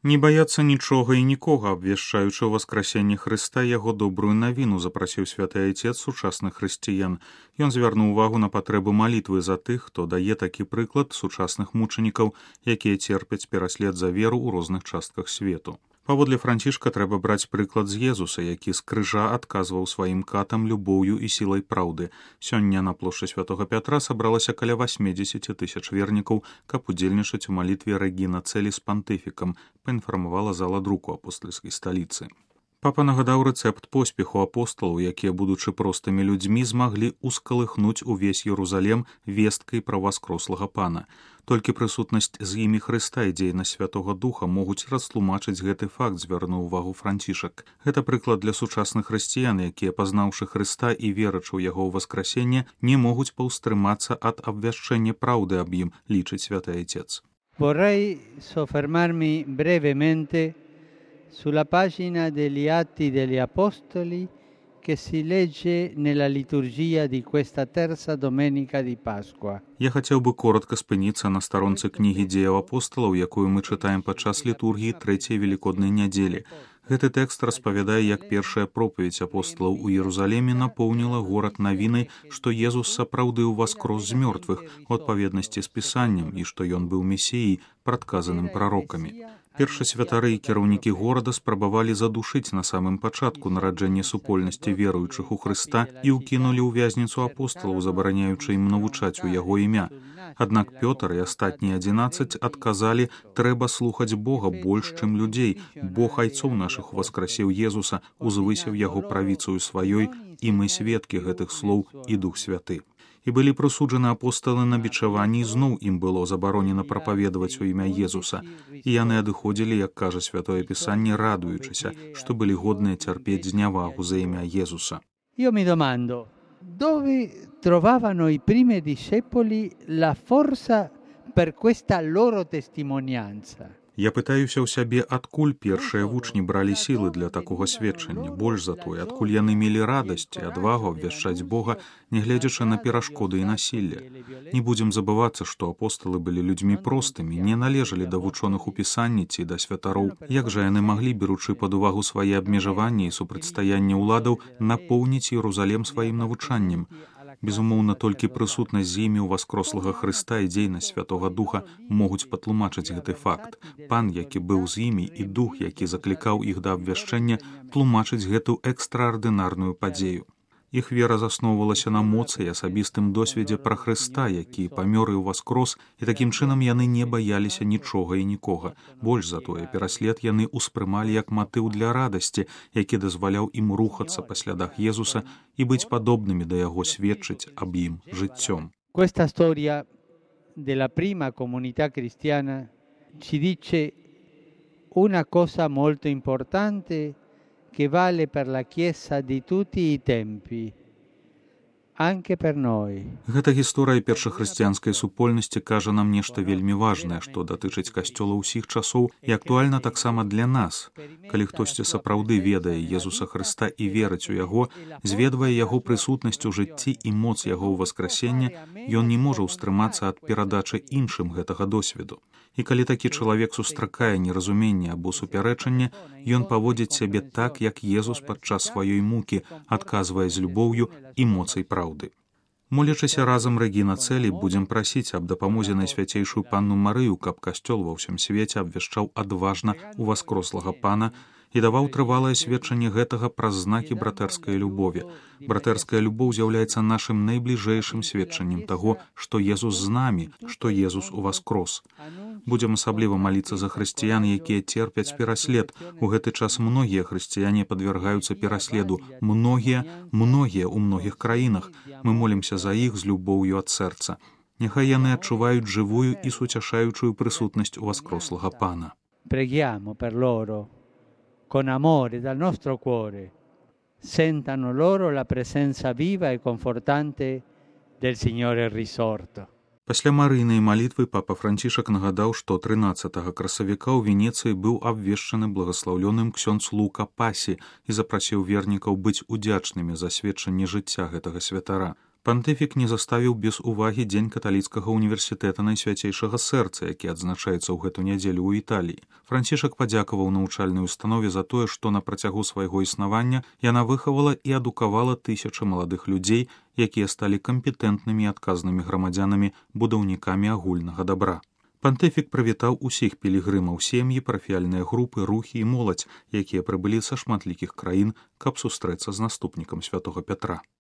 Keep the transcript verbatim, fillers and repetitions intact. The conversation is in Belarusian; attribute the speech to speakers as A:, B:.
A: Не баяцца нічога і нікога, абвяшчаючы ў васкрасенне Хрыста яго добрую навіну, запрасіў святы айцец сучасных хрысціян. Ён звярнуў увагу на патрэбу малітвы за тых, хто дае такі прыклад сучасных мучанікаў, якія церпяць пераслед за веру ў розных частках свету. Паводле Францішка трэба браць прыклад з Езуса, які з крыжа адказваў сваім катам любоўю і сілай праўды. Сёння на плошчы святога Пятра сабралася каля восемьдесят тысяч вернікаў, каб удзельнічаць у малітве Рэгіна Цэлі з пантыфікам, паінфармавала зала друку апостальскай сталіцы. Папа нагадаў рэцэпт поспеху апосталаў, якія, будучы простымі людзьмі, змаглі ускалыхнуць увесь Єрузалем весткай пра васкрослага пана. Толькі прысутнасць з імі Хрыста і дзейнасць Святога Духа могуць растлумачыць гэты факт, звярнуў увагу Францішак. Гэта прыклад для сучасных хрысціян, якія, пазнаўшы Хрыста і верачы ў яго ўваскрасенне, не могуць паўстрымацца ад абвяшчэння праўды аб ім, лічыць святы айцец.
B: Vorrei soffermarmi brevemente sulla pagina degli Atti degli Apostoli che si legge nella liturgia di questa terza domenica di Pasqua.
A: Я хацеў бы коротка спыніцца на старонцы кнігі дзеяў апосталаў, якую мы чытаем падчас літургіі трэцяй велікоднай нядзелі. Гэты тэкст распавядае, як першая пропаведь апосталаў у Єрузалеме напоўніла горад навінай, што Езус сапраўды ўваскрос з мёртвых у адпаведнасці з Пісаннем і што ён быў месіяй, прадказаным прарокамі. Першасвятары і кіраўнікі горада спрабавалі задушыць на самым пачатку нараджэнне супольнасці веруючых у Хрыста і ўкінулі ў вязніцу апосталаў, забараняючы ім навучаць у яго імя. Аднак Пётр і астатнія адзінаццаць адказалі: трэба слухаць Бога больш, чым людзей. Бог айцоў нашых уваскрасіў Езуса, узвысіў яго правіцаю сваёй, і мы сведкі гэтых слоў і Дух Святы. І былі прысуджаны апосталы на бичаванні, і зноў ім было забаронена прапаведаваць у імя Езуса. І яны адыходзілі, як кажа Святое Пісанне, радуючыся, што былі годныя цярпець знявагу за імя Езуса.
B: Io mi domando, dove trovavano i primi discepoli la forza per questa loro testimonianza?
A: Я пытаюся ў сябе, адкуль першыя вучні бралі сілы для такога сведчання, больш за тое, адкуль яны мелі радасць і адвагу абвяшчаць Бога, нягледзячы на перашкоды і насілле. Не будзем забывацца, што апосталы былі людзьмі простымі, не належалі да вучоных у Пісанні ці да святароў. Як жа яны маглі, беручы пад увагу свае абмежаванні і супрацьстаянне ўладаў, напоўніць Єрузалем сваім навучаннем? Безумоўна, толькі прысутнасць з імі ў васкрослага Хрыста і дзейнасць Святога Духа могуць патлумачыць гэты факт. Пан, які быў з імі, і Дух, які заклікаў іх да абвяшчэння, тлумачыць гэту экстраардынарную падзею. Іх вера засноўвалася на моцы і асабістым досведзе пра Хрыста, які памёр і ўваскрос, і такім чынам яны не баяліся нічога і нікога. Больш за тое, пераслед яны ўспрымалі як матыў для радасці, які дазваляў ім рухацца па слядах Езуса і быць падобнымі да яго, сведчыць аб ім жыццём.
B: Questa storia della prima comunità cristiana ci dice una cosa molto importante che vale per la Chiesa di tutti i tempi, anche per noi.
A: Гэта гісторыя першахрысціянскай супольнасці кажа нам нешта вельмі важнае, што датычыць касцёла ўсіх часоў і актуальна таксама для нас. Калі хтосьці сапраўды ведае Езуса Хрыста і верыць у яго, зведвае яго прысутнасць у жыцці і моц яго ўваскрасення, ён не можа ўстрымацца ад перадачы іншым гэтага досведу. І калі такі чалавек сустракае неразуменне або супярэчанне, ён паводзіць сябе так, як Езус падчас сваёй мукі, адказвае з любоўю і моцай праўды. Молячыся разам Рэгіна Цэлі, будзем прасіць аб дапамозе Найсвяцейшую Панну Марыю, каб касцёл ва ўсім свеце абвяшчаў адважна ўваскрослага Пана і даваў трывалае сведчанне гэтага праз знакі братэрскай любові. Братэрская любоў з'яўляецца нашым найбліжэйшым сведчаннем таго, што Езус з намі, што Езус уваскрос. Будзем асабліва маліцца за хрысціян, якія церпяць пераслед. У гэты час многія хрысціяне падвяргаюцца пераследу. Многія, многія ў многіх краінах. Мы молімся за іх з любоўю ад сэрца. Няхай яны адчуваюць жывую і суцяшаючую прысутнасць уваскрослага Пана.
B: Preghiamo per loro, con amore dal nostro cuore. Sentano loro la presenza viva e confortante del Signore risorto.
A: Пасля марыйнай малітвы папа Францішак нагадаў, што трынаццатага красавіка ў Венецыі быў абвешчаны благаслаўлёным ксёндз Лука Пасі і запрасіў вернікаў быць удзячнымі за сведчанне жыцця гэтага святара. Пантыфік не заставіў без увагі дзень каталіцкага універсітэта Найсвяцейшага сэрца, які адзначаецца ў гэту нядзелю ў Італіі. Францішак падзякаваў навучальнай установе за тое, што на працягу свайго існавання яна выхавала і адукавала тысячы маладых людзей, якія сталі кампетэнтнымі і адказнымі грамадзянамі, будаўнікамі агульнага дабра. Пантыфік прывітаў усіх пілігрымаў, сем'і, парафіяльныя групы, рухі і моладзь, якія прыбылі са шматлікіх краін, каб сустрэцца з наступнікам святога Пятра.